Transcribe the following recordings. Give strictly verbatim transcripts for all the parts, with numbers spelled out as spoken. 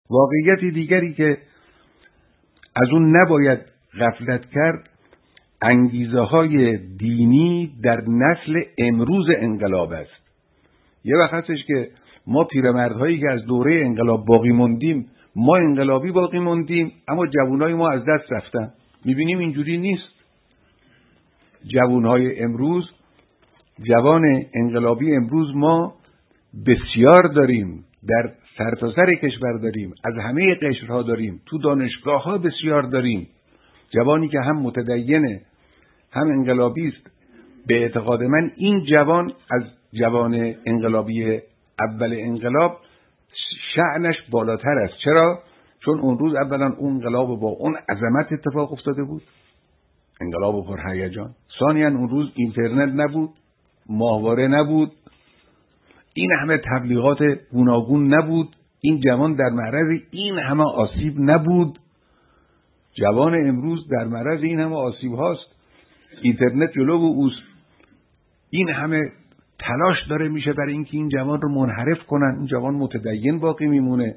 واقعیت دیگری که از اون نباید غفلت کرد، انگیزه های دینی در نسل امروز انقلاب است. یه وقت هستش که ما پیرمردهایی که از دوره انقلاب باقی موندیم، ما انقلابی باقی موندیم، اما جوانای ما از دست رفتن. میبینیم اینجوری نیست. جوانهای امروز، جوان انقلابی امروز ما بسیار داریم، در سرتاسر کشور داریم، از همه قشرها داریم، تو دانشگاه ها بسیار داریم. جوانی که هم متدینه هم انقلابی است. به اعتقاد من این جوان از جوان انقلابی اول انقلاب شأنش بالاتر است. چرا؟ چون اون روز اولا اون انقلاب با اون عظمت اتفاق افتاده بود، انقلاب پرهیجان. ثانیاً اون روز اینترنت نبود، ماهواره نبود، این همه تبلیغات گوناگون نبود. این جوان در معرض این همه آسیب نبود. جوان امروز در معرض این همه آسیب هاست. اینترنت جلو اوست. این همه تلاش داره میشه برای اینکه این جوان رو منحرف کنن. این جوان متدین باقی میمونه،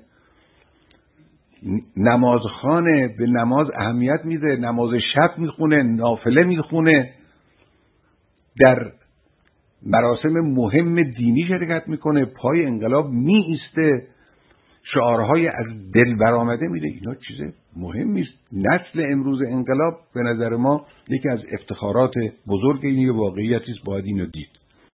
نمازخانه، به نماز اهمیت میده، نماز شب میخونه، نافله میخونه، در مراسم مهم دینی شرکت میکنه، پای انقلاب می ایسته، شعارهای از دل برآمده میده. اینا چیز مهمی است. نسل امروز انقلاب به نظر ما یکی از افتخارات بزرگ این واقعیتی است، باید اینو دید.